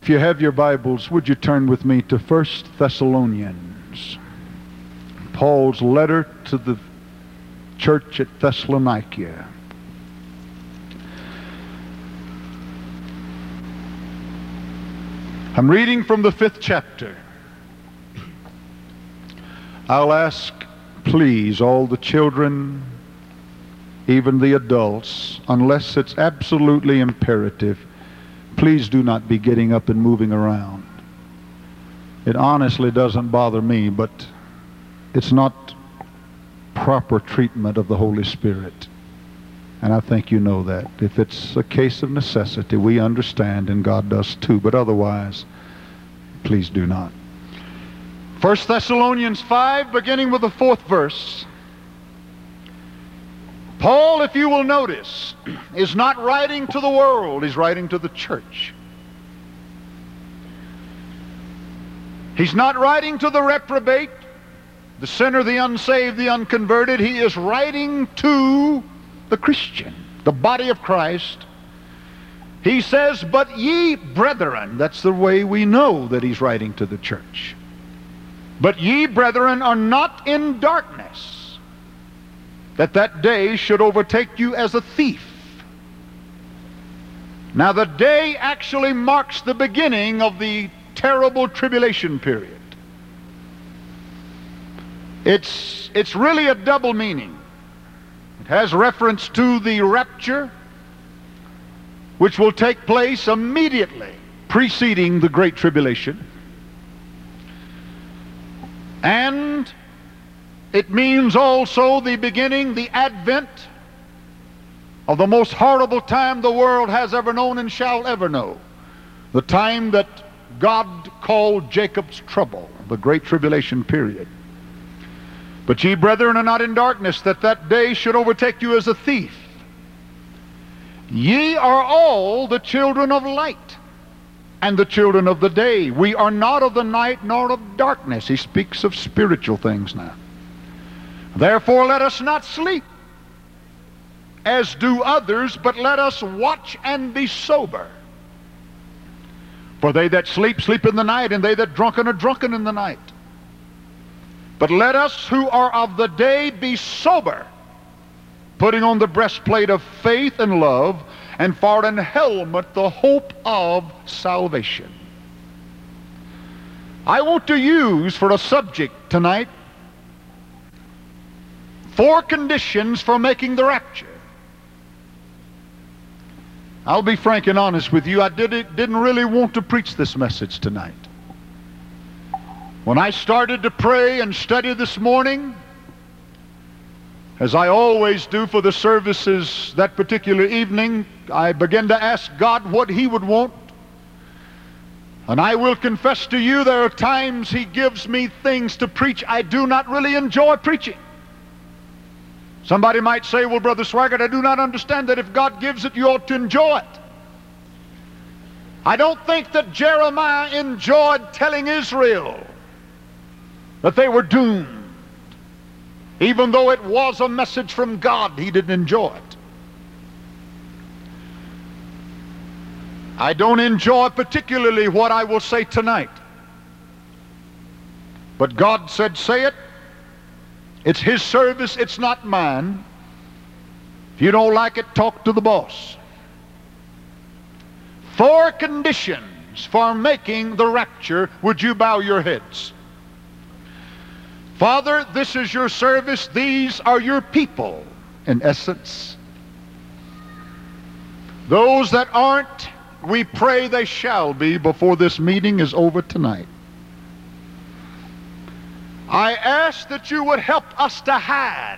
If you have your Bibles, would you turn with me to 1 Thessalonians, Paul's letter to the church at Thessalonica. I'm reading from the 5th chapter. I'll ask, please, all the children, even the adults, unless it's absolutely imperative, please do not be getting up and moving around. It honestly doesn't bother me, but it's not proper treatment of the Holy Spirit. And I think you know that. If it's a case of necessity, we understand, and God does too, but otherwise, please do not. 1 Thessalonians 5, beginning with the 4th verse. Paul, if you will notice, is not writing to the world, he's writing to the church. He's not writing to the reprobate, the sinner, the unsaved, the unconverted. He is writing to the Christian, the body of Christ. He says, but ye brethren, that's the way we know that he's writing to the church. But ye brethren are not in darkness, that day should overtake you as a thief. Now the day actually marks the beginning of the terrible tribulation period. It's really a double meaning. It has reference to the rapture, which will take place immediately preceding the Great Tribulation. And it means also the beginning, the advent of the most horrible time the world has ever known and shall ever know. The time that God called Jacob's trouble, the Great Tribulation period. But ye brethren are not in darkness, that day should overtake you as a thief. Ye are all the children of light and the children of the day. We are not of the night nor of darkness. He speaks of spiritual things now. Therefore let us not sleep as do others, but let us watch and be sober. For they that sleep, sleep in the night, and they that drunken are drunken in the night. But let us who are of the day be sober, putting on the breastplate of faith and love, and for an helmet the hope of salvation. I want to use for a subject tonight 4 conditions for making the rapture. I'll be frank and honest with you. I didn't really want to preach this message tonight. When I started to pray and study this morning, as I always do for the services that particular evening, I began to ask God what He would want. And I will confess to you, there are times He gives me things to preach I do not really enjoy preaching. Somebody might say, well, Brother Swaggart, I do not understand that. If God gives it, you ought to enjoy it. I don't think that Jeremiah enjoyed telling Israel that they were doomed. Even though it was a message from God, he didn't enjoy it. I don't enjoy particularly what I will say tonight. But God said, say it. It's His service, it's not mine. If you don't like it, talk to the boss. 4 conditions for making the rapture. Would you bow your heads? Father, this is your service. These are your people, in essence. Those that aren't, we pray they shall be before this meeting is over tonight. I ask that you would help us to hide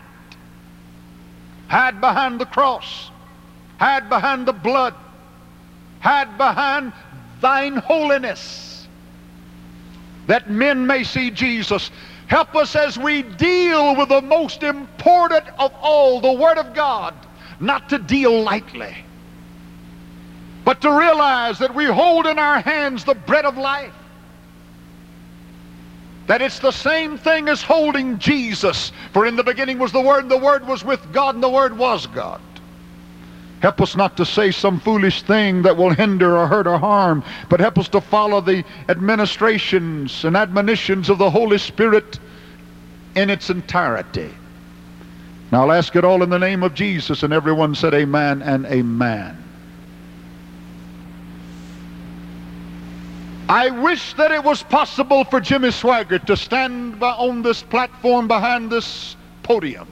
behind the cross, hide behind the blood, hide behind thine holiness, that men may see Jesus. Help us as we deal with the most important of all, the Word of God, not to deal lightly, but to realize that we hold in our hands the bread of life. That it's the same thing as holding Jesus. For in the beginning was the Word, and the Word was with God, and the Word was God. Help us not to say some foolish thing that will hinder or hurt or harm, but help us to follow the administrations and admonitions of the Holy Spirit in its entirety. Now I'll ask it all in the name of Jesus, and everyone said amen and amen. I wish that it was possible for Jimmy Swaggart to stand on this platform behind this podium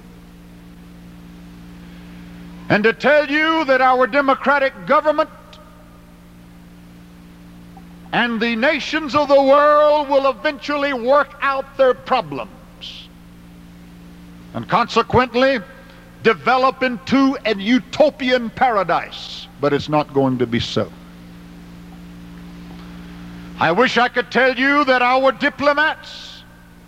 and to tell you that our democratic government and the nations of the world will eventually work out their problems and consequently develop into a utopian paradise. But it's not going to be so. I wish I could tell you that our diplomats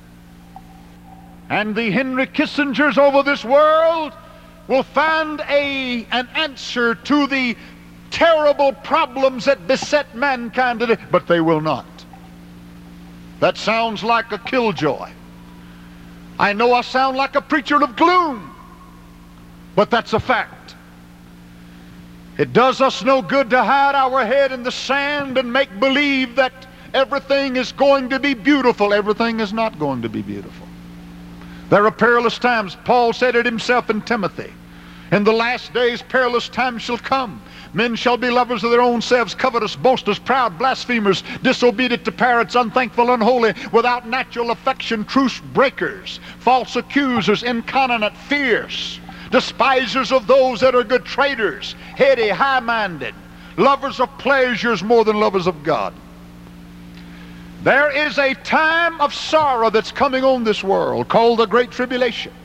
and the Henry Kissingers over this world will find an answer to the terrible problems that beset mankind today, but they will not. That sounds like a killjoy. I know I sound like a preacher of gloom, but that's a fact. It does us no good to hide our head in the sand and make believe that everything is going to be beautiful. Everything is not going to be beautiful. There are perilous times. Paul said it himself in Timothy. In the last days perilous times shall come. Men shall be lovers of their own selves, covetous, boasters, proud, blasphemers, disobedient to parents, unthankful, unholy, without natural affection, truce breakers, false accusers, incontinent, fierce, despisers of those that are good, traitors, heady, high-minded, lovers of pleasures more than lovers of God. There is a time of sorrow that's coming on this world called the Great Tribulation.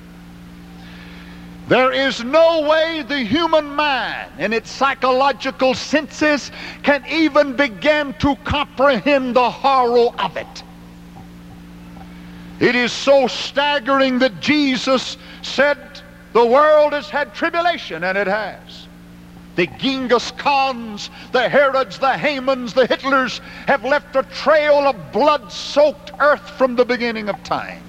There is no way the human mind in its psychological senses can even begin to comprehend the horror of it. It is so staggering that Jesus said the world has had tribulation, and it has. The Genghis Khans, the Herods, the Hamans, the Hitlers have left a trail of blood-soaked earth from the beginning of time.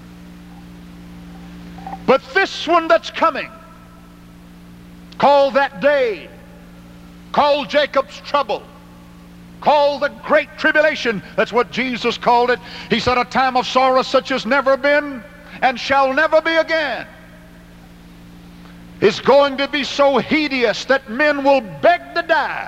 But this one that's coming, called that day, called Jacob's trouble, called the Great Tribulation, that's what Jesus called it. He said a time of sorrow such as never been and shall never be again. It's going to be so hideous that men will beg to die,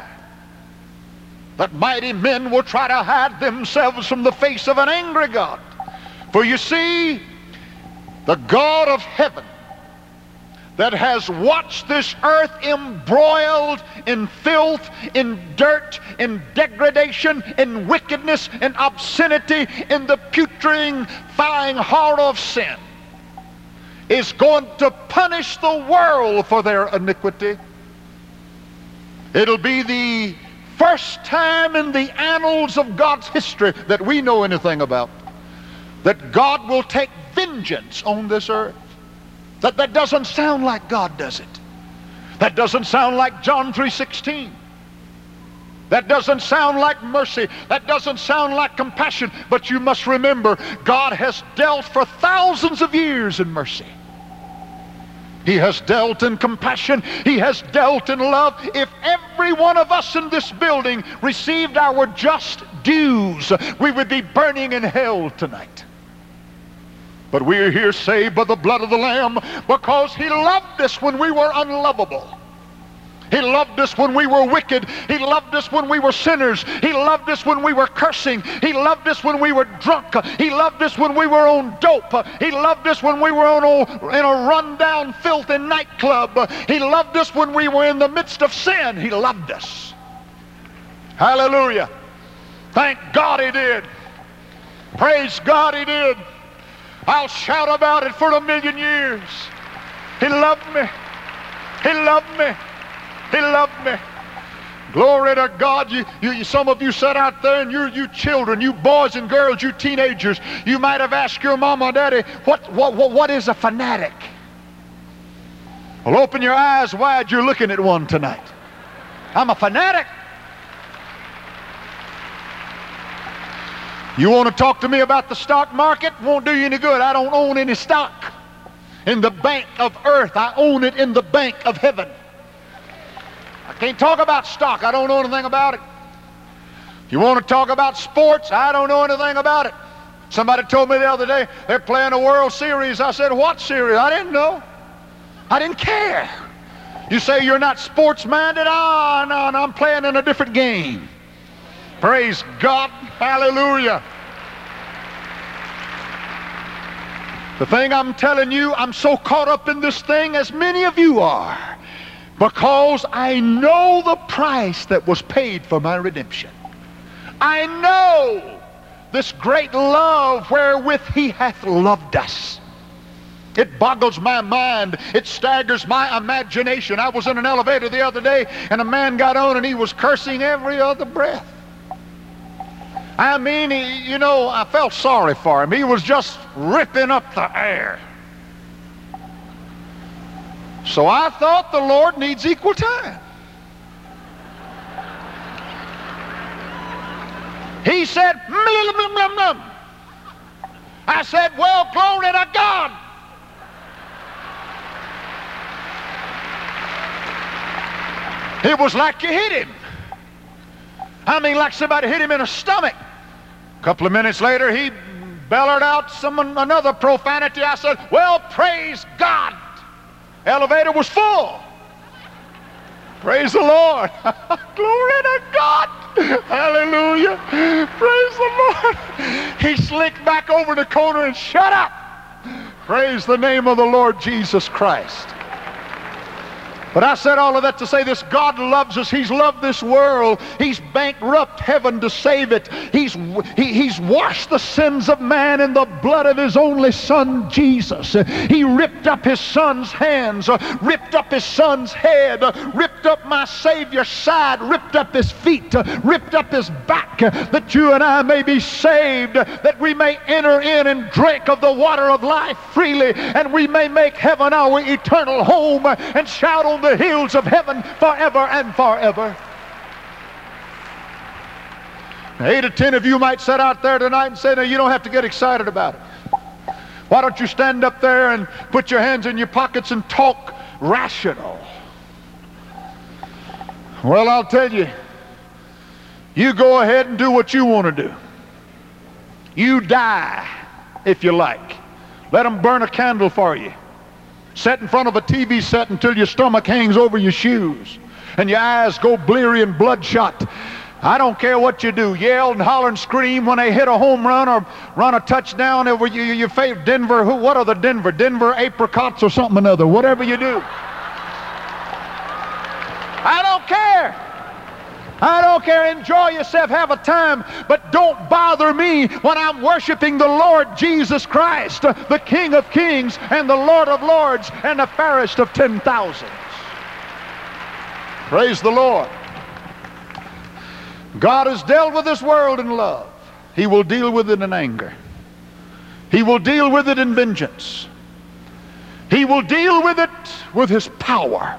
that mighty men will try to hide themselves from the face of an angry God. For you see, the God of heaven that has watched this earth embroiled in filth, in dirt, in degradation, in wickedness, in obscenity, in the putrefying horror of sin, is going to punish the world for their iniquity. It'll be the first time in the annals of God's history that we know anything about that God will take vengeance on this earth. That doesn't sound like God, does it? That doesn't sound like John 3:16. That doesn't sound like mercy. That doesn't sound like compassion. But you must remember, God has dealt for thousands of years in mercy. He has dealt in compassion. He has dealt in love. If every one of us in this building received our just dues, we would be burning in hell tonight. But we are here saved by the blood of the Lamb because He loved us when we were unlovable. He loved us when we were wicked. He loved us when we were sinners. He loved us when we were cursing. He loved us when we were drunk. He loved us when we were on dope. He loved us when we were in a rundown, filthy nightclub. He loved us when we were in the midst of sin. He loved us. Hallelujah. Thank God He did. Praise God He did. I'll shout about it for 1,000,000 years. He loved me. He loved me. He loved me. Glory to God. Some of you sat out there, and you children, you boys and girls, you teenagers, you might have asked your mama or daddy, what is a fanatic? Well, open your eyes wide. You're looking at one tonight. I'm a fanatic. You want to talk to me about the stock market? Won't do you any good. I don't own any stock in the bank of earth. I own it in the bank of heaven. I can't talk about stock. I don't know anything about it. You want to talk about sports? I don't know anything about it. Somebody told me the other day they're playing a World Series. I said, what series? I didn't know. I didn't care. You say you're not sports-minded? Oh, no, I'm playing in a different game. Praise God. Hallelujah. The thing I'm telling you, I'm so caught up in this thing, as many of you are, because I know the price that was paid for my redemption. I know this great love wherewith he hath loved us. It boggles my mind. It staggers my imagination. I was in an elevator the other day, and a man got on, and he was cursing every other breath. I mean, you know, I felt sorry for him. He was just ripping up the air. So I thought the Lord needs equal time. He said, I said, well, glory to God. It was like you hit him. I mean, like somebody hit him in the stomach. A couple of minutes later, he bellowed out another profanity. I said, well, praise God. Elevator was full. Praise the Lord. Glory to God. Hallelujah. Praise the Lord. He slicked back over the corner and shut up. Praise the name of the Lord Jesus Christ. But I said all of that to say this: God loves us. He's loved this world. He's bankrupted heaven to save it. He's washed the sins of man in the blood of his only Son, Jesus. He ripped up his Son's hands, ripped up his Son's head, ripped up my Savior's side, ripped up his feet, ripped up his back, that you and I may be saved, that we may enter in and drink of the water of life freely, and we may make heaven our eternal home and shout on the hills of heaven forever and forever. Now, 8 or 10 of you might sit out there tonight and say, no, you don't have to get excited about it. Why don't you stand up there and put your hands in your pockets and talk rational? Well, I'll tell you, you go ahead and do what you want to do. You die if you like. Let them burn a candle for you. Sit in front of a TV set until your stomach hangs over your shoes and your eyes go bleary and bloodshot. I don't care what you do. Yell and holler and scream when they hit a home run or run a touchdown over your favorite Denver. What are the Denver apricots or something or another? Whatever you do. I don't care. I don't care. Enjoy yourself. Have a time. But don't bother me when I'm worshiping the Lord Jesus Christ, the King of Kings and the Lord of Lords and the fairest of 10,000s. Praise the Lord. God has dealt with this world in love. He will deal with it in anger. He will deal with it in vengeance. He will deal with it with his power.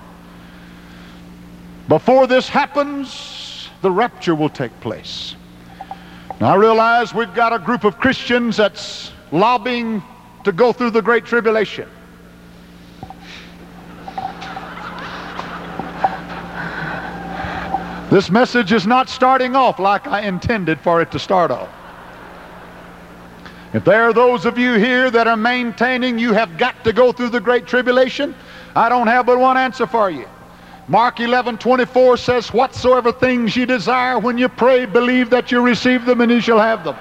Before this happens, the rapture will take place. Now I realize we've got a group of Christians that's lobbying to go through the Great Tribulation. This message is not starting off like I intended for it to start off. If there are those of you here that are maintaining you have got to go through the Great Tribulation, I don't have but one answer for you. Mark 11:24 says, whatsoever things ye desire when you pray, believe that you receive them and you shall have them.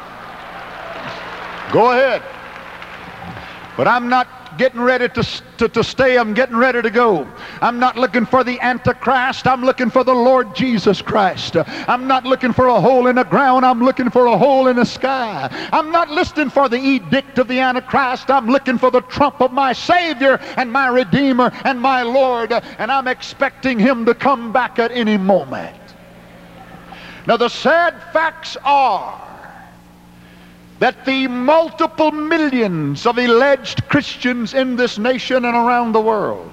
Go ahead. But I'm not getting ready to stay. I'm getting ready to go. I'm not looking for the Antichrist. I'm looking for the Lord Jesus Christ. I'm not looking for a hole in the ground. I'm looking for a hole in the sky. I'm not listening for the edict of the Antichrist. I'm looking for the trump of my Savior and my Redeemer and my Lord. And I'm expecting him to come back at any moment. Now the sad facts are that the multiple millions of alleged Christians in this nation and around the world,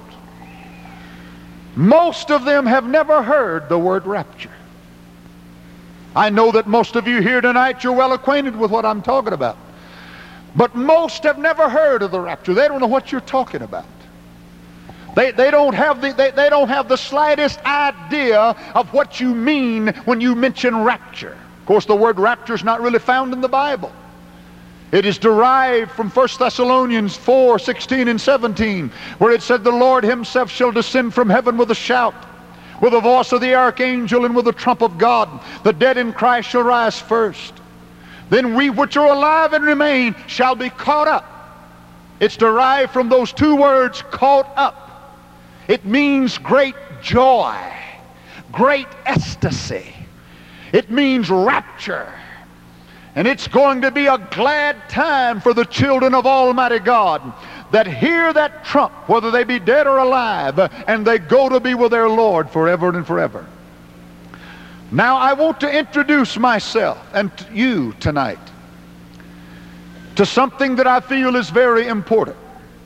most of them have never heard the word rapture. I know that most of you here tonight, you're well acquainted with what I'm talking about. But most have never heard of the rapture. They don't know what you're talking about. They don't have the slightest idea of what you mean when you mention rapture. Of course, the word rapture is not really found in the Bible. It is derived from 1 Thessalonians 4:16 and 17, where it said, "The Lord himself shall descend from heaven with a shout, with the voice of the archangel, and with the trump of God. The dead in Christ shall rise first. Then we which are alive and remain shall be caught up." It's derived from those two words, caught up. It means great joy, great ecstasy. It means rapture. And it's going to be a glad time for the children of Almighty God that hear that trump, whether they be dead or alive, and they go to be with their Lord forever and forever. Now I want to introduce myself and you tonight to something that I feel is very important.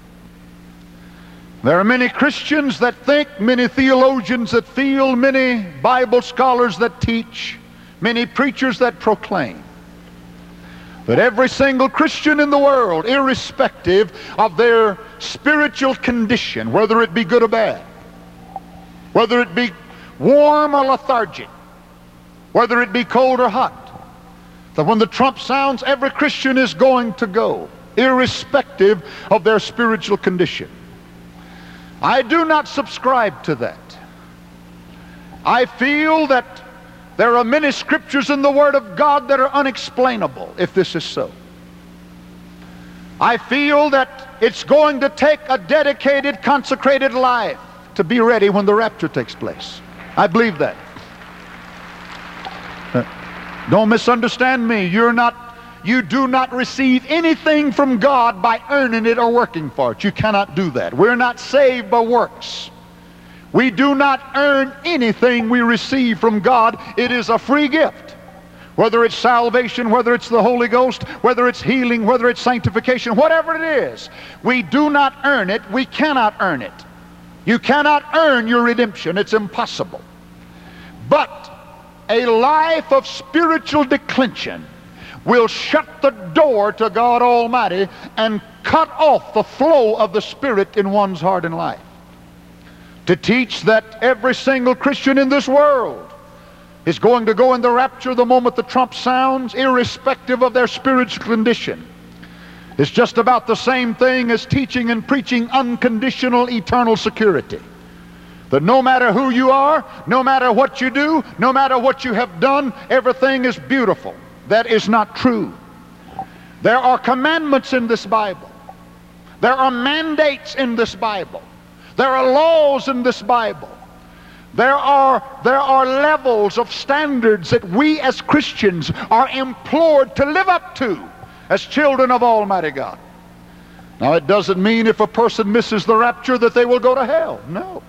There are many Christians that think, many theologians that feel, many Bible scholars that teach, many preachers that proclaim that every single Christian in the world, irrespective of their spiritual condition, whether it be good or bad, whether it be warm or lethargic, whether it be cold or hot, that when the trump sounds, every Christian is going to go, irrespective of their spiritual condition. I do not subscribe to that. I feel that there are many scriptures in the Word of God that are unexplainable if this is so. I feel that it's going to take a dedicated, consecrated life to be ready when the rapture takes place. I believe that. Don't misunderstand me. You do not receive anything from God by earning it or working for it. You cannot do that. We're not saved by works. We do not earn anything we receive from God. It is a free gift. Whether it's salvation, whether it's the Holy Ghost, whether it's healing, whether it's sanctification, whatever it is, we do not earn it. We cannot earn it. You cannot earn your redemption. It's impossible. But a life of spiritual declension will shut the door to God Almighty and cut off the flow of the Spirit in one's heart and life. To teach that every single Christian in this world is going to go in the rapture the moment the trump sounds, irrespective of their spiritual condition, is just about the same thing as teaching and preaching unconditional eternal security. That no matter who you are, no matter what you do, no matter what you have done, everything is beautiful. That is not true. There are commandments in this Bible. There are mandates in this Bible. There are laws in this Bible. There are levels of standards that we as Christians are implored to live up to as children of Almighty God. Now, it doesn't mean if a person misses the rapture that they will go to hell. No.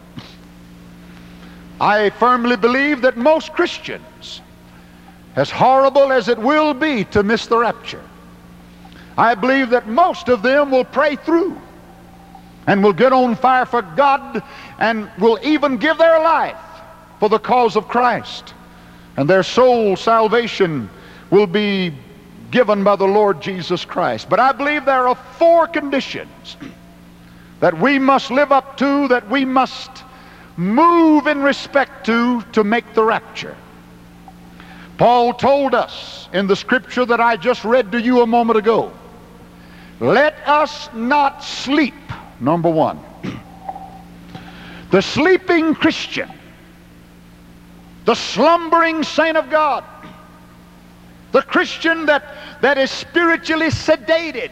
I firmly believe that most Christians, as horrible as it will be to miss the rapture, I believe that most of them will pray through and will get on fire for God and will even give their life for the cause of Christ. And their soul salvation will be given by the Lord Jesus Christ. But I believe there are 4 conditions that we must live up to, that we must move in respect to make the rapture. Paul told us in the scripture that I just read to you a moment ago, let us not sleep. Number 1, the sleeping Christian, the slumbering saint of God, the Christian that is spiritually sedated,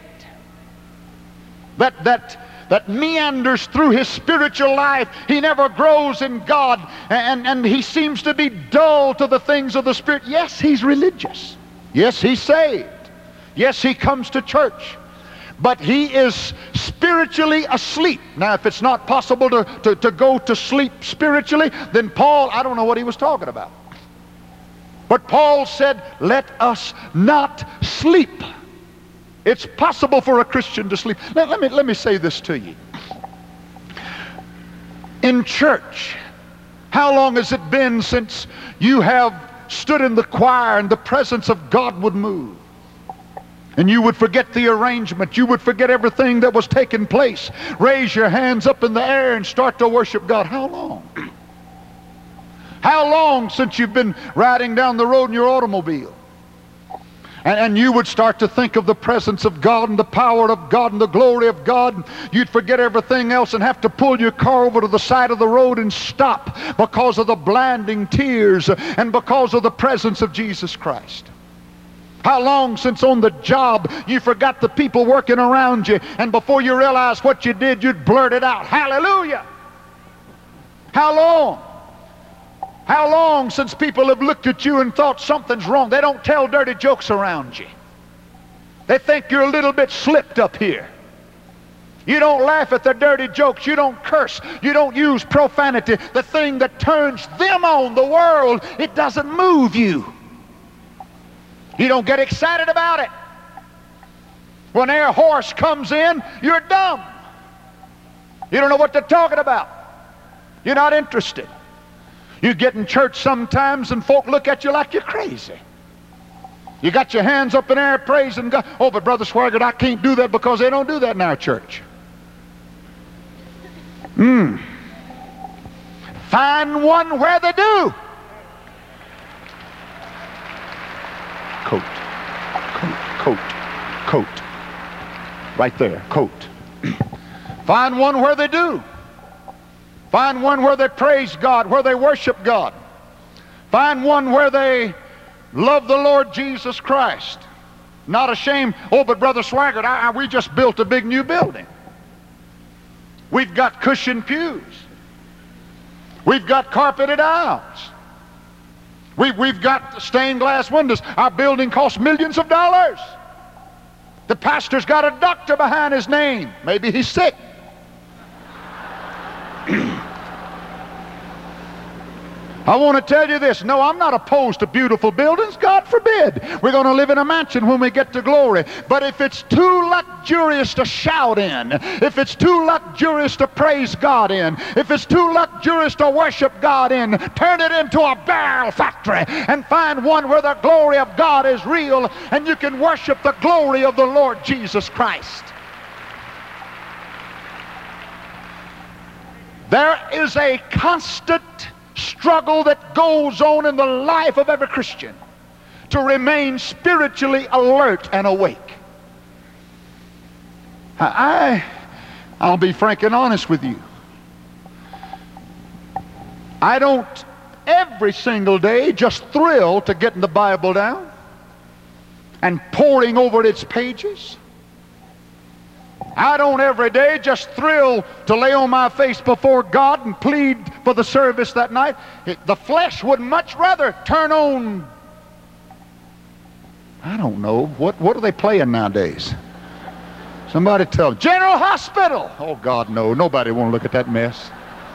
that meanders through his spiritual life. He never grows in God, and he seems to be dull to the things of the Spirit. Yes, he's religious. Yes, he's saved. Yes, he comes to church. But he is spiritually asleep. Now, if it's not possible to go to sleep spiritually, then Paul, I don't know what he was talking about. But Paul said, let us not sleep. It's possible for a Christian to sleep. Now, let me say this to you. In church, how long has it been since you have stood in the choir and the presence of God would move? And you would forget the arrangement. You would forget everything that was taking place. Raise your hands up in the air and start to worship God. How long? How long since you've been riding down the road in your automobile? And you would start to think of the presence of God and the power of God and the glory of God. You'd forget everything else and have to pull your car over to the side of the road and stop because of the blinding tears and because of the presence of Jesus Christ. How long since on the job you forgot the people working around you, and before you realized what you did, you'd blurt it out, hallelujah. How long? How long since people have looked at you and thought something's wrong? They don't tell dirty jokes around you. They think you're a little bit slipped up here. You don't laugh at the dirty jokes. You don't curse. You don't use profanity. The thing that turns them on, the world, it doesn't move you. You don't get excited about it. When their horse comes in, you're dumb. You don't know what they're talking about. You're not interested. You get in church sometimes and folk look at you like you're crazy. You got your hands up in the air praising God. Oh, but Brother Swaggart, I can't do that because they don't do that in our church. Find one where they do. Coat, coat, coat, coat. Right there, coat. Find one where they do. Find one where they praise God, where they worship God. Find one where they love the Lord Jesus Christ. Not ashamed. Oh, but Brother Swaggart, we just built a big new building. We've got cushioned pews. We've got carpeted aisles. We've got stained glass windows. Our building costs millions of dollars. The pastor's got a doctor behind his name. Maybe he's sick. I want to tell you this. No, I'm not opposed to beautiful buildings. God forbid. We're going to live in a mansion when we get to glory. But if it's too luxurious to shout in, if it's too luxurious to praise God in, if it's too luxurious to worship God in, turn it into a barrel factory and find one where the glory of God is real and you can worship the glory of the Lord Jesus Christ. There is a constant struggle that goes on in the life of every Christian to remain spiritually alert and awake. I'll be frank and honest with you. I don't every single day just thrill to getting the Bible down and poring over its pages. I don't every day just thrill to lay on my face before God and plead for the service that night. The flesh would much rather turn on, I don't know, what are they playing nowadays? Somebody tell me. General Hospital! Oh God, no, nobody won't look at that mess.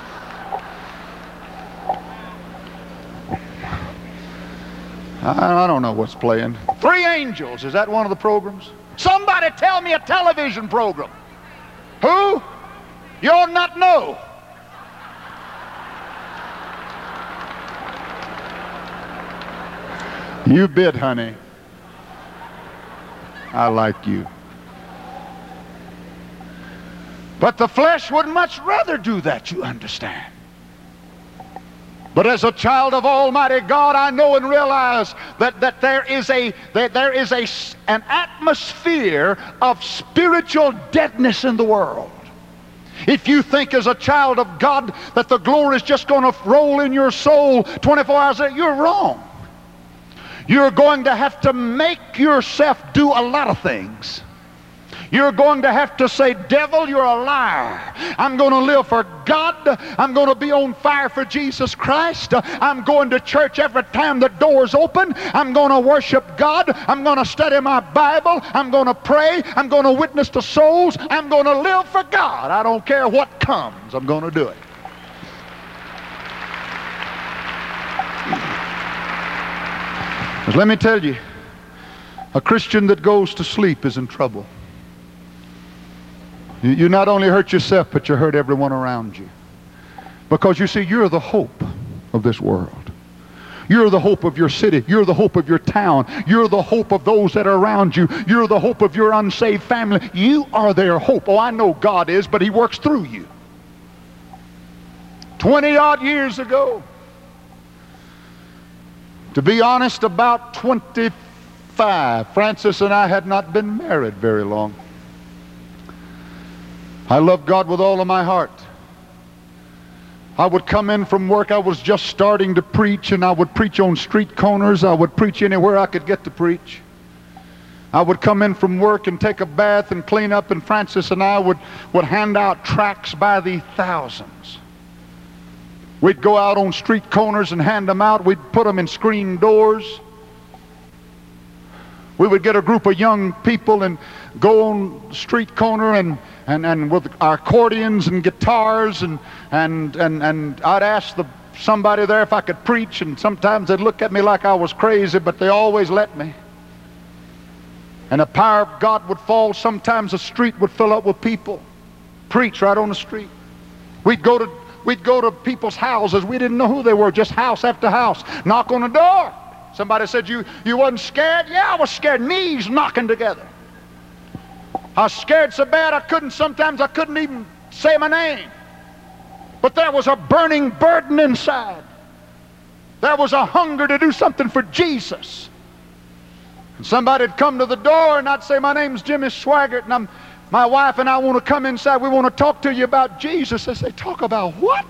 I don't know what's playing. Three Angels, is that one of the programs? Somebody tell me a television program. Who? You'll not know. You bid, honey. I like you. But the flesh would much rather do that, you understand. But as a child of Almighty God, I know and realize that there is an atmosphere of spiritual deadness in the world. If you think as a child of God that the glory is just going to roll in your soul 24 hours a day, you're wrong. You're going to have to make yourself do a lot of things. You're going to have to say, devil, you're a liar. I'm going to live for God. I'm going to be on fire for Jesus Christ. I'm going to church every time the door's open. I'm going to worship God. I'm going to study my Bible. I'm going to pray. I'm going to witness to souls. I'm going to live for God. I don't care what comes. I'm going to do it. But let me tell you, a Christian that goes to sleep is in trouble. You not only hurt yourself, but you hurt everyone around you. Because you see, you're the hope of this world. You're the hope of your city. You're the hope of your town. You're the hope of those that are around you. You're the hope of your unsaved family. You are their hope. Oh, I know God is, but He works through you. 20-odd years ago, to be honest, about 25, Frances and I had not been married very long. I love God with all of my heart. I would come in from work. I was just starting to preach, and I would preach on street corners. I would preach anywhere I could get to preach. I would come in from work and take a bath and clean up, and Frances and I would hand out tracts by the thousands. We'd go out on street corners and hand them out. We'd put them in screen doors. We would get a group of young people and go on the street corner and with our accordions and guitars and I'd ask somebody there if I could preach, and sometimes they'd look at me like I was crazy, but they always let me. And the power of God would fall. Sometimes the street would fill up with people. Preach right on the street. We'd go to people's houses. We didn't know who they were, just house after house. Knock on the door. Somebody said, you wasn't scared? Yeah, I was scared. Knees knocking together. I was scared so bad sometimes I couldn't even say my name. But there was a burning burden inside. There was a hunger to do something for Jesus. And somebody would come to the door and I'd say, my name's Jimmy Swaggart, and my wife and I want to come inside. We want to talk to you about Jesus. They say, talk about what?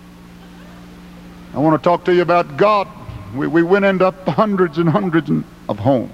I want to talk to you about God. We went into hundreds and hundreds of homes.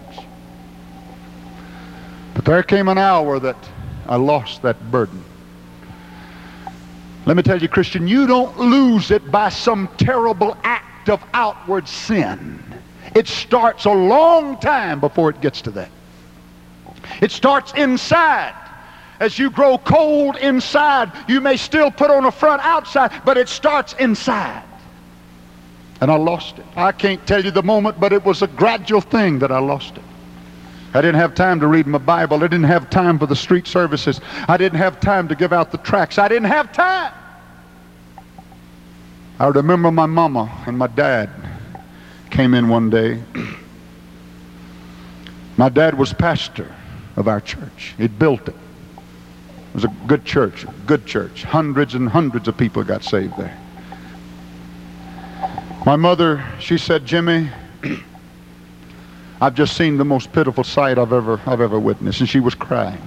But there came an hour that I lost that burden. Let me tell you, Christian, you don't lose it by some terrible act of outward sin. It starts a long time before it gets to that. It starts inside. As you grow cold inside, you may still put on a front outside, but it starts inside. And I lost it. I can't tell you the moment, but it was a gradual thing that I lost it. I didn't have time to read my Bible. I didn't have time for the street services. I didn't have time to give out the tracts. I didn't have time. I remember my mama and my dad came in one day. My dad was pastor of our church. He'd built it. It was a good church, Hundreds and hundreds of people got saved there. My mother, she said, Jimmy, I've just seen the most pitiful sight I've ever witnessed. And she was crying.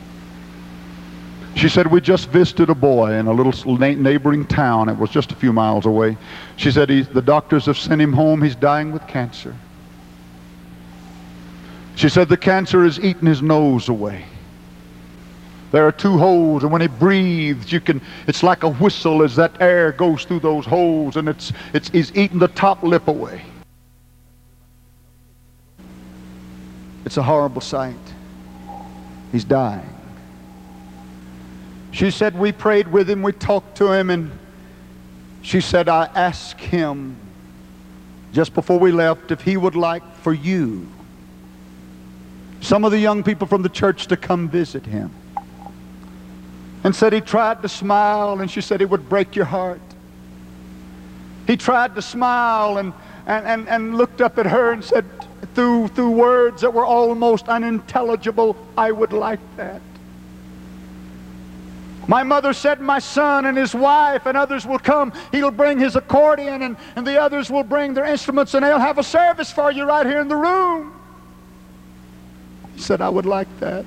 She said, we just visited a boy in a little neighboring town. It was just a few miles away. She said, the doctors have sent him home. He's dying with cancer. She said, the cancer has eaten his nose away. There are 2 holes, and when he breathes, it's like a whistle as that air goes through those holes, and he's eating the top lip away. It's a horrible sight. He's dying. She said, we prayed with him, we talked to him, and she said, I asked him just before we left if he would like for you, some of the young people from the church, to come visit him. And said he tried to smile, and she said it would break your heart. He tried to smile and looked up at her and said, through words that were almost unintelligible, I would like that. My mother said, my son and his wife and others will come. He'll bring his accordion, and the others will bring their instruments, and they'll have a service for you right here in the room. He said, I would like that.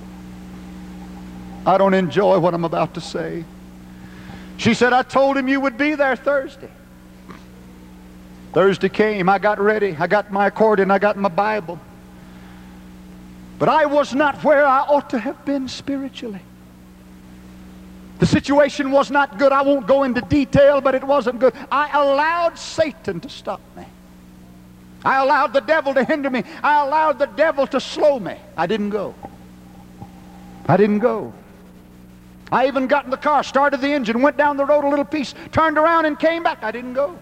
I don't enjoy what I'm about to say. She said, I told him you would be there Thursday. Thursday came. I got ready. I got my accordion. I got my Bible. But I was not where I ought to have been spiritually. The situation was not good. I won't go into detail, but it wasn't good. I allowed Satan to stop me. I allowed the devil to hinder me. I allowed the devil to slow me. I didn't go. I didn't go. I even got in the car, started the engine, went down the road a little piece, turned around and came back. I didn't go.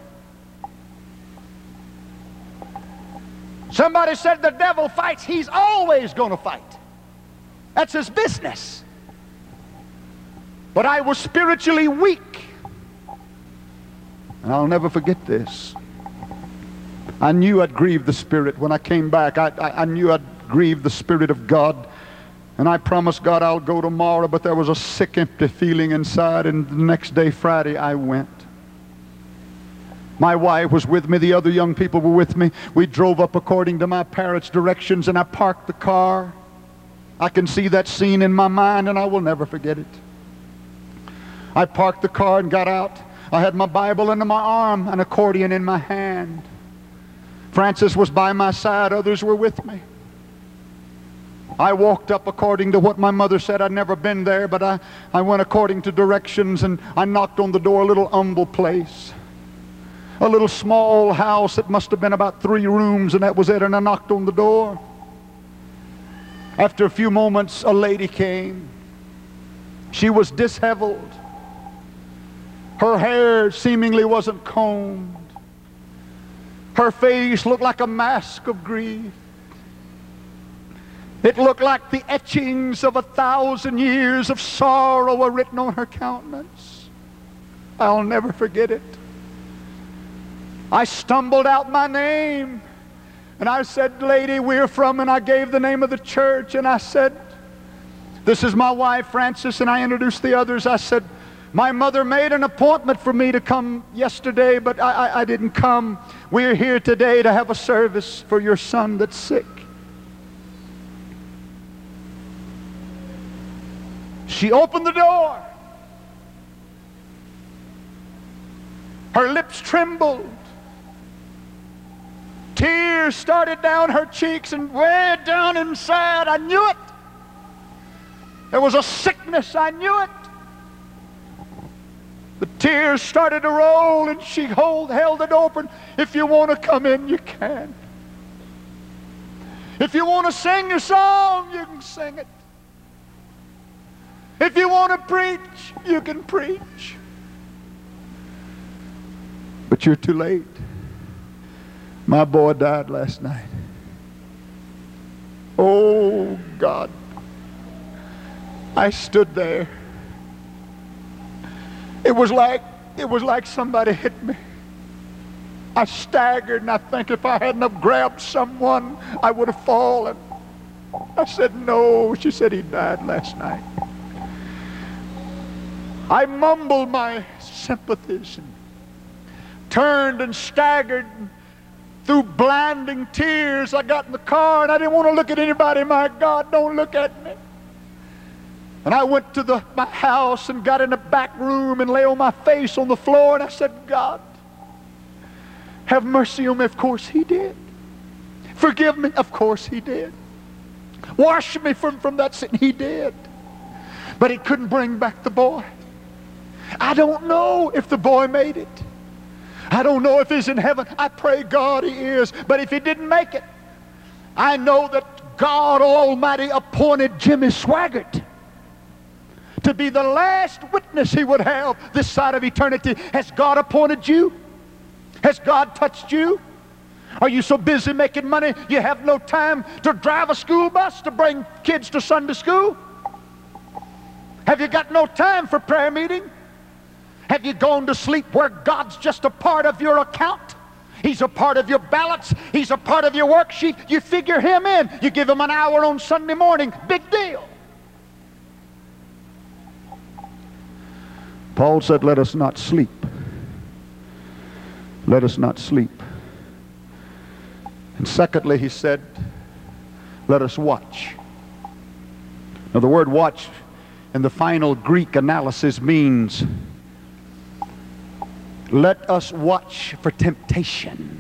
Somebody said the devil fights. He's always going to fight. That's his business. But I was spiritually weak. And I'll never forget this. I knew I'd grieved the Spirit when I came back. I knew I'd grieved the Spirit of God. And I promised God I'll go tomorrow, but there was a sick, empty feeling inside. And the next day, Friday, I went. My wife was with me. The other young people were with me. We drove up according to my parents' directions, and I parked the car. I can see that scene in my mind, and I will never forget it. I parked the car and got out. I had my Bible under my arm, an accordion in my hand. Francis was by my side. Others were with me. I walked up according to what my mother said. I'd never been there, but I went according to directions, and I knocked on the door, a little humble place. A little small house. It must have been about 3 rooms, and that was it. And I knocked on the door. After a few moments, a lady came. She was disheveled. Her hair seemingly wasn't combed. Her face looked like a mask of grief. It looked like the etchings of 1,000 years of sorrow were written on her countenance. I'll never forget it. I stumbled out my name, and I said, "Lady, we're from," and I gave the name of the church, and I said, "This is my wife, Frances," and I introduced the others. I said, "My mother made an appointment for me to come yesterday, but I didn't come. We're here today to have a service for your son that's sick." She opened the door. Her lips trembled. Tears started down her cheeks, and way down inside, I knew it. There was a sickness, I knew it. The tears started to roll, and she held it open. "If you want to come in, you can. If you want to sing your song, you can sing it. If you want to preach, you can preach. But you're too late. My boy died last night." Oh, God. I stood there. It was like somebody hit me. I staggered, and I think if I hadn't have grabbed someone, I would have fallen. I said, "No." She said, "He died last night." I mumbled my sympathies and turned and staggered. Through blinding tears, I got in the car, and I didn't want to look at anybody. My God, don't look at me. And I went to my house and got in the back room and lay on my face on the floor, and I said, "God, have mercy on me." Of course He did. Forgive me. Of course He did. Wash me from that sin. He did. But He couldn't bring back the boy. I don't know if the boy made it. I don't know if he's in heaven. I pray God he is. But if he didn't make it, I know that God Almighty appointed Jimmy Swaggart to be the last witness he would have this side of eternity. Has God appointed you? Has God touched you? Are you so busy making money you have no time to drive a school bus to bring kids to Sunday school? Have you got no time for prayer meeting? Have you gone to sleep where God's just a part of your account? He's a part of your balance. He's a part of your worksheet. You figure Him in. You give Him an hour on Sunday morning. Big deal. Paul said, "Let us not sleep. Let us not sleep." And secondly, he said, "Let us watch." Now the word watch in the final Greek analysis means let us watch for temptation.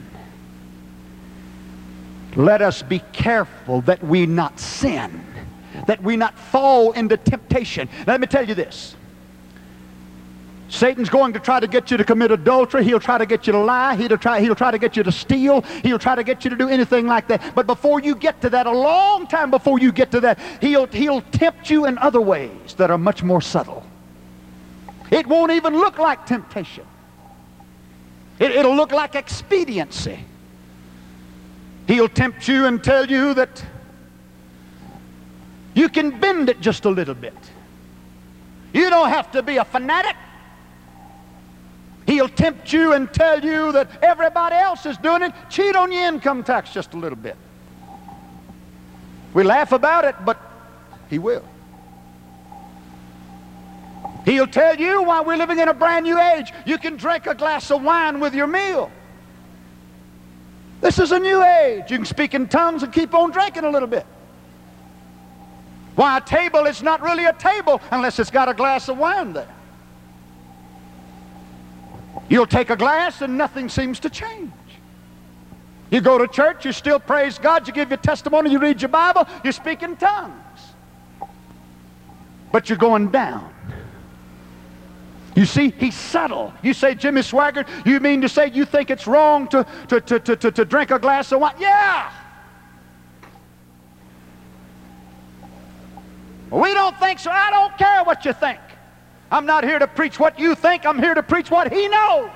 Let us be careful that we not sin, that we not fall into temptation. Now, let me tell you this. Satan's going to try to get you to commit adultery. He'll try to get you to lie. He'll try to get you to steal. He'll try to get you to do anything like that. But before you get to that, a long time before you get to that, he'll tempt you in other ways that are much more subtle. It won't even look like temptation. It'll look like expediency. He'll tempt you and tell you that you can bend it just a little bit. You don't have to be a fanatic. He'll tempt you and tell you that everybody else is doing it. Cheat on your income tax just a little bit. We laugh about it, but he will. He'll tell you, while we're living in a brand new age, you can drink a glass of wine with your meal. This is a new age. You can speak in tongues and keep on drinking a little bit. Why, a table is not really a table unless it's got a glass of wine there. You'll take a glass and nothing seems to change. You go to church, you still praise God, you give your testimony, you read your Bible, you speak in tongues. But you're going down. You see, he's subtle. You say, Jimmy Swaggart, you mean to say you think it's wrong to drink a glass of wine? Yeah! We don't think so. I don't care what you think. I'm not here to preach what you think. I'm here to preach what he knows.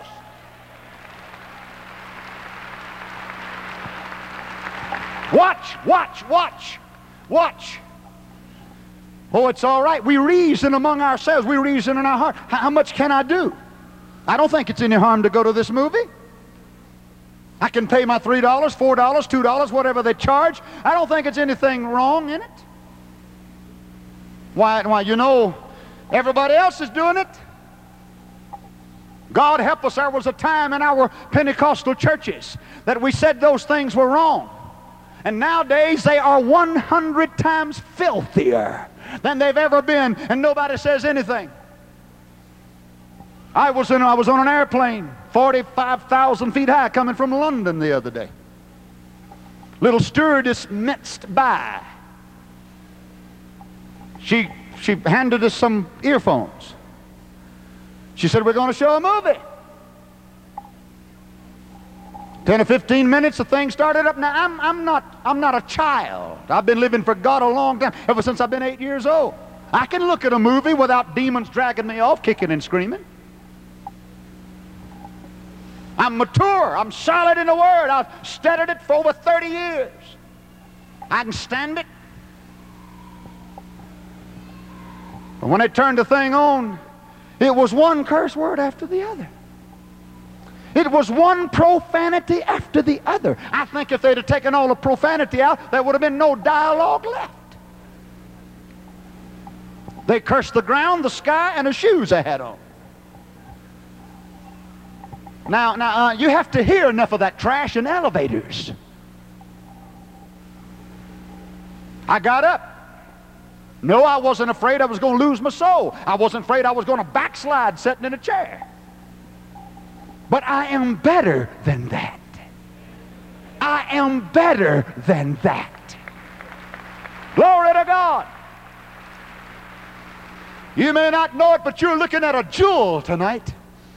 Watch, watch, watch, watch. Oh, it's all right. We reason among ourselves. We reason in our heart. How much can I do? I don't think it's any harm to go to this movie. I can pay my $3, $4, $2, whatever they charge. I don't think it's anything wrong in it. Why, you know, everybody else is doing it. God help us, there was a time in our Pentecostal churches that we said those things were wrong. And nowadays they are 100 times filthier than they've ever been, and nobody says anything. I was on an airplane 45,000 feet high coming from London the other day. Little stewardess minced by. She handed us some earphones. She said, we're going to show a movie. 10 or 15 minutes, the thing started up. Now, I'm not a child. I've been living for God a long time, ever since I've been 8 years old. I can look at a movie without demons dragging me off, kicking and screaming. I'm mature. I'm solid in the Word. I've studied it for over 30 years. I can stand it. But when they turned the thing on, it was one curse word after the other. It was one profanity after the other. I think if they'd have taken all the profanity out, there would have been no dialogue left. They cursed the ground, the sky, and the shoes they had on. Now, you have to hear enough of that trash in elevators. I got up. No, I wasn't afraid I was going to lose my soul. I wasn't afraid I was going to backslide sitting in a chair. But I am better than that. I am better than that. Glory to God. You may not know it, but you're looking at a jewel tonight.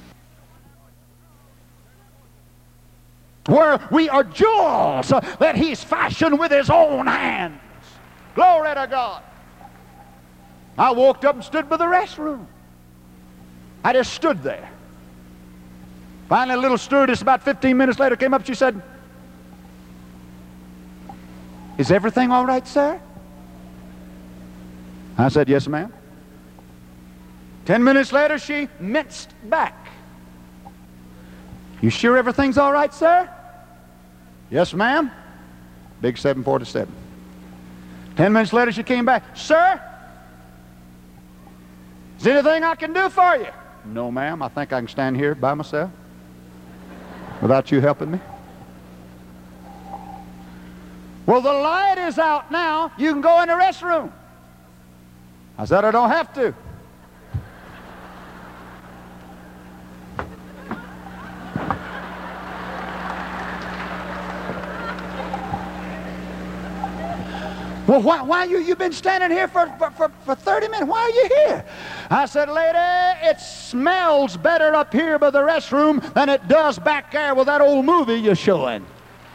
Where we are jewels that he's fashioned with his own hands. Glory to God. I walked up and stood by the restroom. I just stood there. Finally, a little stewardess about 15 minutes later came up. She said, "Is everything all right, sir?" I said, "Yes, ma'am." 10 minutes later, she minced back. "You sure everything's all right, sir?" "Yes, ma'am." Big 747. 10 minutes later, she came back. "Sir, is there anything I can do for you?" "No, ma'am. I think I can stand here by myself without you helping me." "Well, the light is out now. You can go in the restroom." I said, "I don't have to." "Well, why you've been standing here for 30 minutes? Why are you here?" I said, "Lady, it smells better up here by the restroom than it does back there with that old movie you're showing."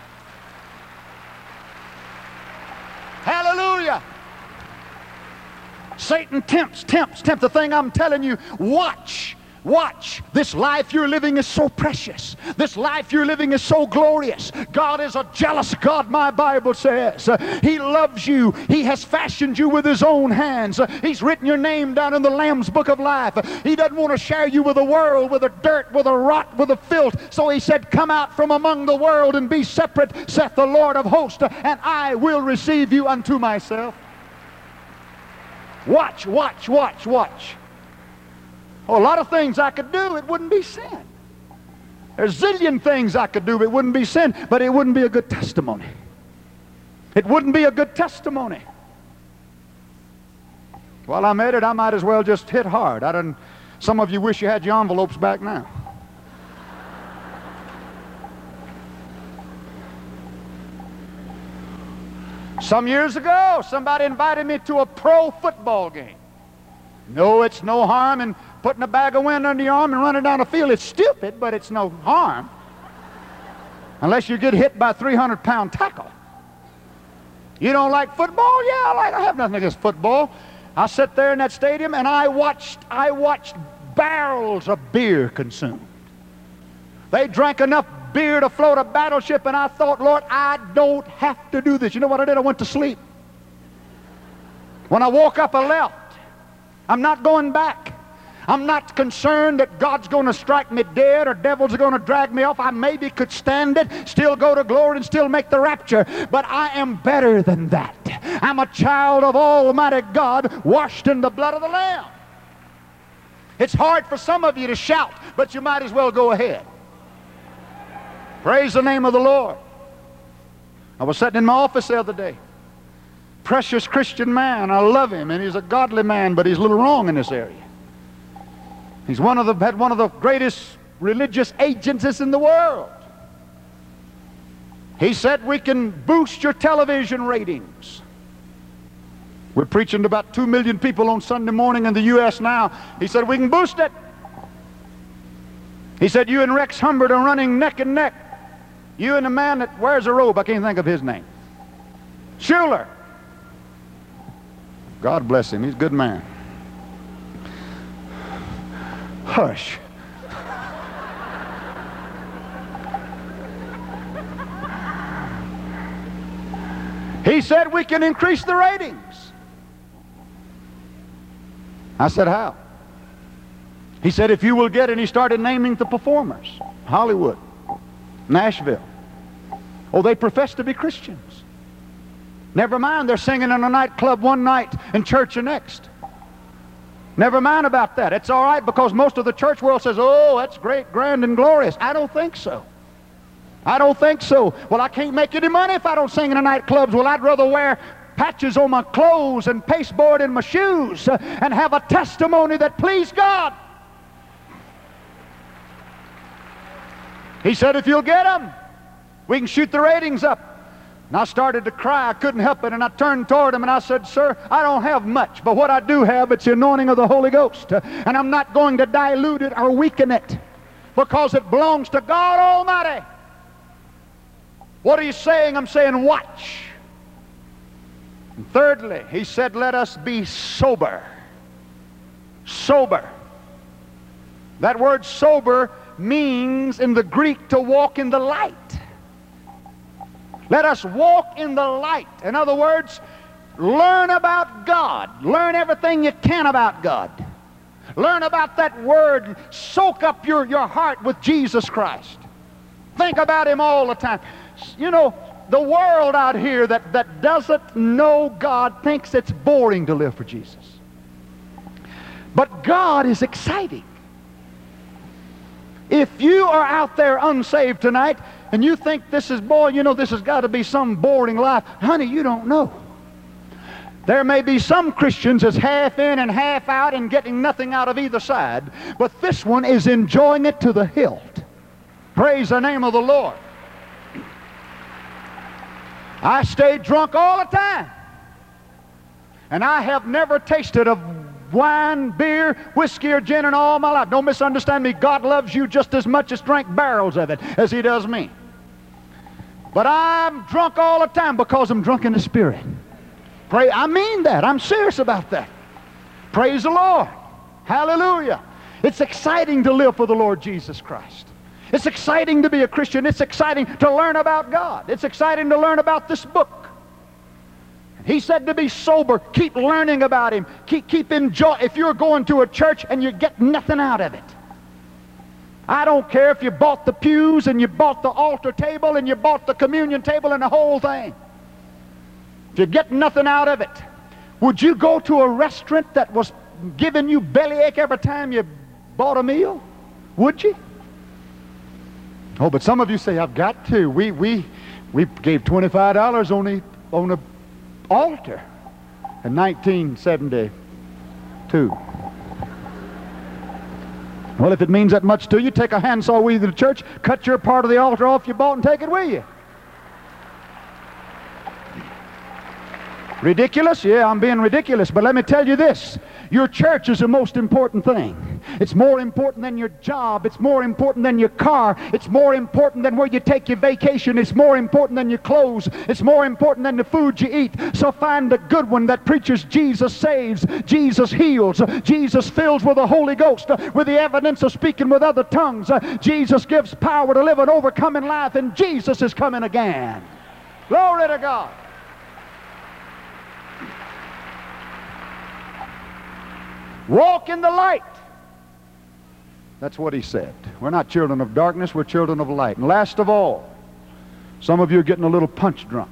Hallelujah. Satan tempts. The thing I'm telling you, watch Watch. This life you're living is so precious. This life you're living is so glorious. God is a jealous God, my Bible says. He loves you. He has fashioned you with His own hands. He's written your name down in the Lamb's Book of Life. He doesn't want to share you with the world, with the dirt, with the rot, with the filth. So He said, come out from among the world and be separate, saith the Lord of hosts, and I will receive you unto myself. Watch, watch, watch, watch. Oh, a lot of things I could do, it wouldn't be sin. There's a zillion things I could do, it wouldn't be sin, but it wouldn't be a good testimony. It wouldn't be a good testimony. While I'm at it, I might as well just hit hard. Some of you wish you had your envelopes back now. Some years ago, somebody invited me to a pro football game. No, it's no harm in putting a bag of wind under your arm and running down the field. It's stupid, but it's no harm. Unless you get hit by a 300-pound tackle. You don't like football? Yeah, I have nothing against football. I sat there in that stadium and I watched barrels of beer consumed. They drank enough beer to float a battleship, and I thought, Lord, I don't have to do this. You know what I did? I went to sleep. When I woke up, I left. I'm not going back. I'm not concerned that God's going to strike me dead or devils are going to drag me off. I maybe could stand it, still go to glory and still make the rapture. But I am better than that. I'm a child of Almighty God, washed in the blood of the Lamb. It's hard for some of you to shout, but you might as well go ahead. Praise the name of the Lord. I was sitting in my office the other day. Precious Christian man. I love him, and he's a godly man, but he's a little wrong in this area. He's had one of the greatest religious agencies in the world. He said we can boost your television ratings. We're preaching to about 2 million people on Sunday morning in the U.S. now. He said we can boost it. He said you and Rex Humbert are running neck and neck. You and the man that wears a robe, I can't think of his name. Schuler. God bless him, he's a good man. Hush. He said we can increase the ratings. I said, how? He said, if you will get, and he started naming the performers. Hollywood, Nashville. Oh, they profess to be Christians. Never mind, they're singing in a nightclub one night and church the next. Never mind about that. It's all right because most of the church world says, oh, that's great, grand, and glorious. I don't think so. I don't think so. Well, I can't make any money if I don't sing in the nightclubs. Well, I'd rather wear patches on my clothes and pasteboard in my shoes and have a testimony that pleased God. He said, if you'll get them, we can shoot the ratings up. And I started to cry. I couldn't help it. And I turned toward him and I said, sir, I don't have much, but what I do have, it's the anointing of the Holy Ghost. And I'm not going to dilute it or weaken it because it belongs to God Almighty. What are you saying? I'm saying watch. And thirdly, he said, let us be sober. Sober. That word sober means in the Greek to walk in the light. Let us walk in the light. In other words, learn about God. Learn everything you can about God. Learn about that Word. Soak up your heart with Jesus Christ. Think about Him all the time. You know, the world out here that doesn't know God thinks it's boring to live for Jesus. But God is exciting. If you are out there unsaved tonight and you think this is, boy, you know, this has got to be some boring life, honey, you don't know. There may be some Christians that's half in and half out and getting nothing out of either side, but this one is enjoying it to the hilt. Praise the name of the Lord. I stayed drunk all the time, and I have never tasted of wine, beer, whiskey, or gin in all my life. Don't misunderstand me. God loves you just as much as drank barrels of it as He does me. But I'm drunk all the time because I'm drunk in the Spirit. I mean that. I'm serious about that. Praise the Lord. Hallelujah. It's exciting to live for the Lord Jesus Christ. It's exciting to be a Christian. It's exciting to learn about God. It's exciting to learn about this book. He said to be sober, keep learning about Him. Keep enjoying. If you're going to a church and you get nothing out of it, I don't care if you bought the pews and you bought the altar table and you bought the communion table and the whole thing. If you get nothing out of it, would you go to a restaurant that was giving you bellyache every time you bought a meal? Would you? Oh, but some of you say, I've got to. We gave $25 on the altar in 1972. Well, if it means that much to you, take a handsaw with you to the church, cut your part of the altar off you bought and take it with you. Ridiculous? Yeah, I'm being ridiculous, but let me tell you this. Your church is the most important thing. It's more important than your job. It's more important than your car. It's more important than where you take your vacation. It's more important than your clothes. It's more important than the food you eat. So find a good one that preaches Jesus saves, Jesus heals, Jesus fills with the Holy Ghost, with the evidence of speaking with other tongues. Jesus gives power to live an overcoming life, and Jesus is coming again. Glory to God. Walk in the light. That's what He said. We're not children of darkness, we're children of light. And last of all, some of you are getting a little punch drunk.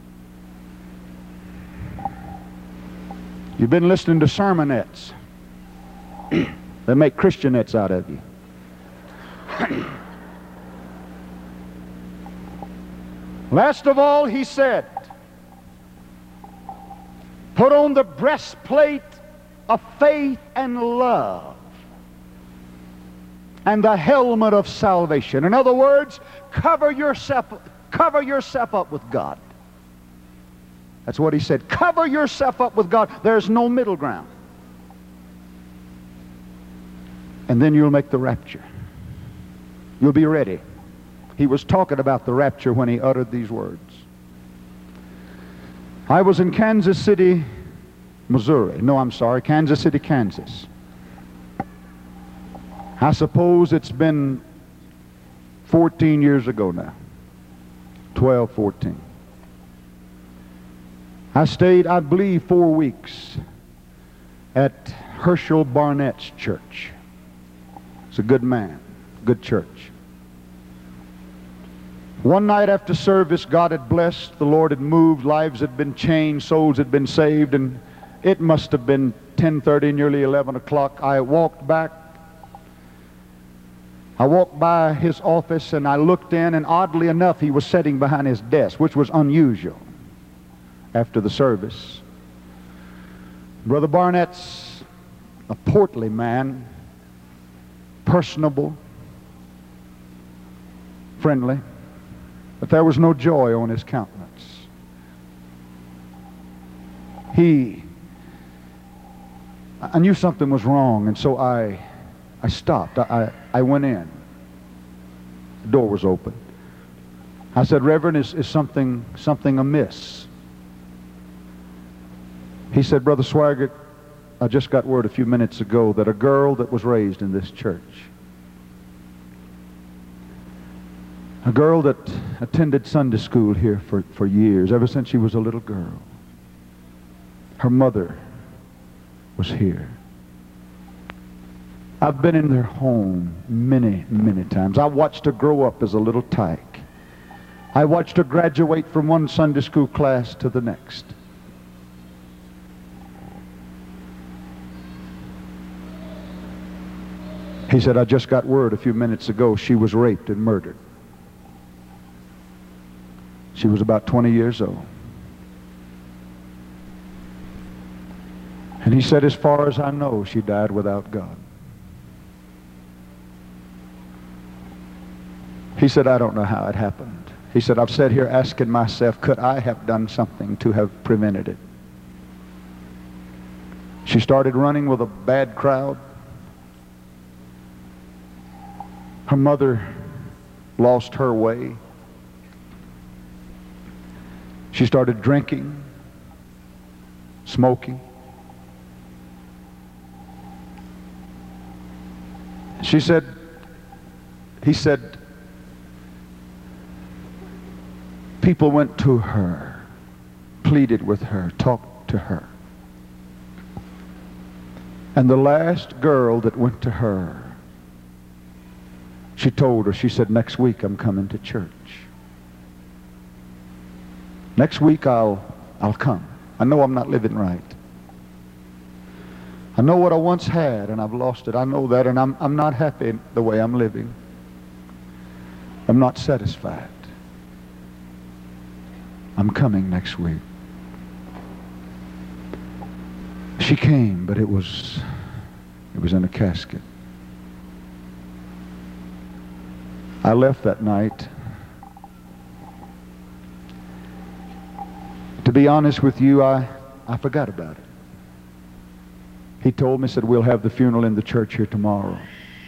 You've been listening to sermonettes. They make Christianettes out of you. Last of all, He said, put on the breastplate of faith and love and the helmet of salvation. In other words, cover yourself up with God. That's what He said. Cover yourself up with God. There's no middle ground. And then you'll make the rapture. You'll be ready. He was talking about the rapture when He uttered these words. I was in Kansas City, Missouri. No, I'm sorry, Kansas City, Kansas. I suppose it's been 14 years ago now. 12, 14. I stayed, I believe, 4 weeks at Herschel Barnett's church. He's a good man, good church. One night after service, God had blessed, the Lord had moved, lives had been changed, souls had been saved, and it must have been 10:30, nearly 11 o'clock. I walked by his office and I looked in, and oddly enough, he was sitting behind his desk, which was unusual after the service. Brother Barnett's a portly man, personable, friendly, but there was no joy on his countenance. I knew something was wrong, and so I stopped. I went in. The door was open. I said, Reverend, is something amiss? He said, Brother Swaggart, I just got word a few minutes ago that a girl that was raised in this church, a girl that attended Sunday school here for years, ever since she was a little girl, her mother was here. I've been in their home many, many times. I watched her grow up as a little tyke. I watched her graduate from one Sunday school class to the next. He said, I just got word a few minutes ago she was raped and murdered. She was about 20 years old. And he said, as far as I know, she died without God. He said, I don't know how it happened. He said, I've sat here asking myself, could I have done something to have prevented it? She started running with a bad crowd. Her mother lost her way. She started drinking, smoking. She said, he said, people went to her, pleaded with her, talked to her. And the last girl that went to her, she told her, she said, next week I'm coming to church. Next week I'll come. I know I'm not living right. I know what I once had and I've lost it. I know that, and I'm not happy the way I'm living. I'm not satisfied. I'm coming next week. She came, but it was in a casket. I left that night. To be honest with you, I forgot about it. He told me, said, we'll have the funeral in the church here tomorrow.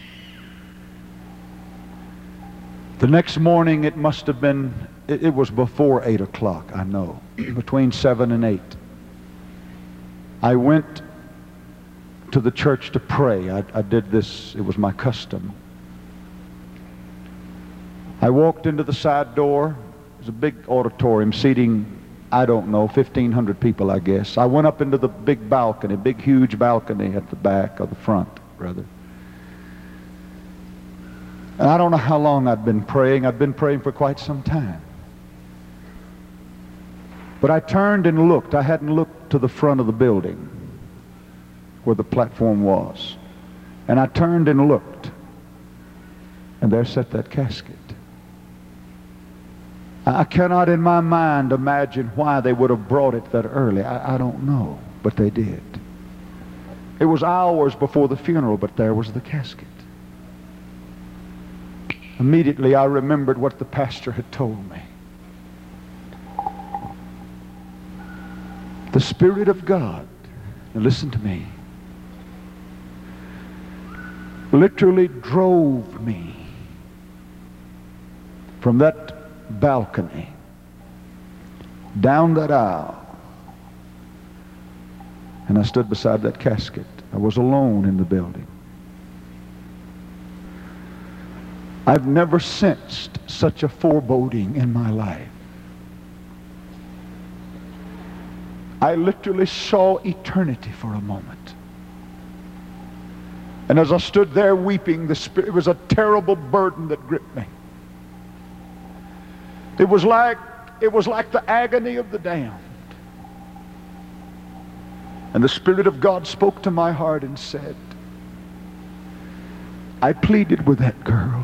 The next morning, it must have been, it was before 8 o'clock, I know, between 7 and 8. I went to the church to pray. I did this, it was my custom. I walked into the side door. It was a big auditorium seating, I don't know, 1,500 people, I guess. I went up into the big balcony, big, huge balcony at the back, or the front, rather. And I don't know how long I'd been praying. I'd been praying for quite some time. But I turned and looked. I hadn't looked to the front of the building where the platform was. And I turned and looked. And there sat that casket. I cannot in my mind imagine why they would have brought it that early. I don't know, but they did. It was hours before the funeral, but there was the casket. Immediately I remembered what the pastor had told me. The Spirit of God, now listen to me, literally drove me from that balcony down that aisle, and I stood beside that casket. I was alone in the building. I've never sensed such a foreboding in my life. I literally saw eternity for a moment. And as I stood there weeping, it was a terrible burden that gripped me. It was like the agony of the damned. And the Spirit of God spoke to my heart and said, I pleaded with that girl.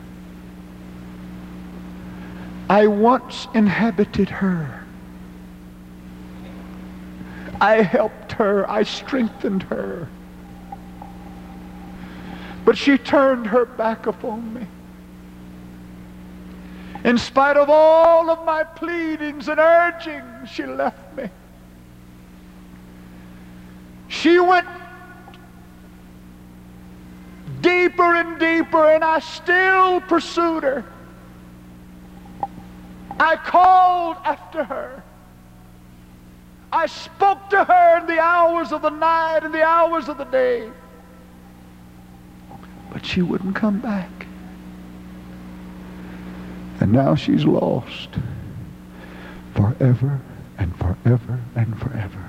I once inhabited her. I helped her. I strengthened her. But she turned her back upon me. In spite of all of my pleadings and urgings, she left me. She went deeper and deeper, and I still pursued her. I called after her. I spoke to her in the hours of the night and the hours of the day. But she wouldn't come back. And now she's lost forever and forever and forever.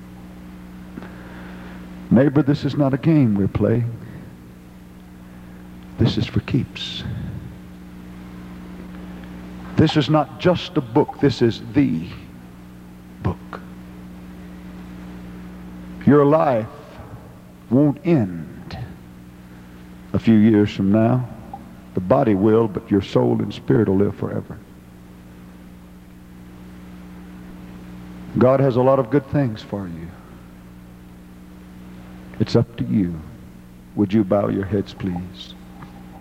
Neighbor, this is not a game we're playing. This is for keeps. This is not just a book. This is the book. Your life won't end a few years from now. The body will, but your soul and spirit will live forever. God has a lot of good things for you. It's up to you. Would you bow your heads, please?